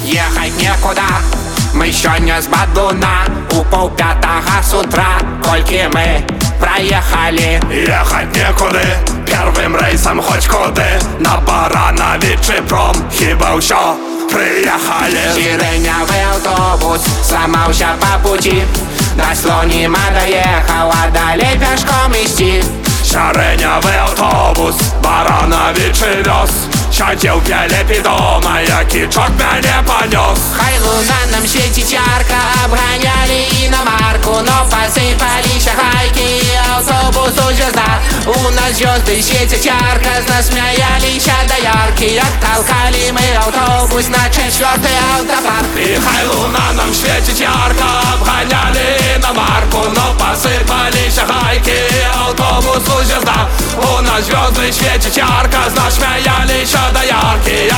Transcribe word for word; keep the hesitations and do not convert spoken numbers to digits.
ехать некуда. Мы сёння з Бадуна у паўпятага с утра, колькі мы проехали. Ехать некуды, первым рейсом хоть куды. На Барановичы пром, хіба ўсё приехали. Сиреневый автобус сломался по пути, до Слонима доехал, а далее пешком идти. Сиреневый автобус Барановичы вез. Сядзеў пелепі дома, які чорт мяне панёс. Хай луна нам светит ярко, обгоняли иномарку, но посыпались гайки, автобус уже знак. У нас звезды светят ярко, с нас смеялись до ярки. Оттолкали мы автобус на четвертый автопарк. И хай луна нам светит ярко, обгоняли иномарку, но посыпались гайки, автобус уже знак. У нас звезды светят ярко, с нас смеялись до ярки.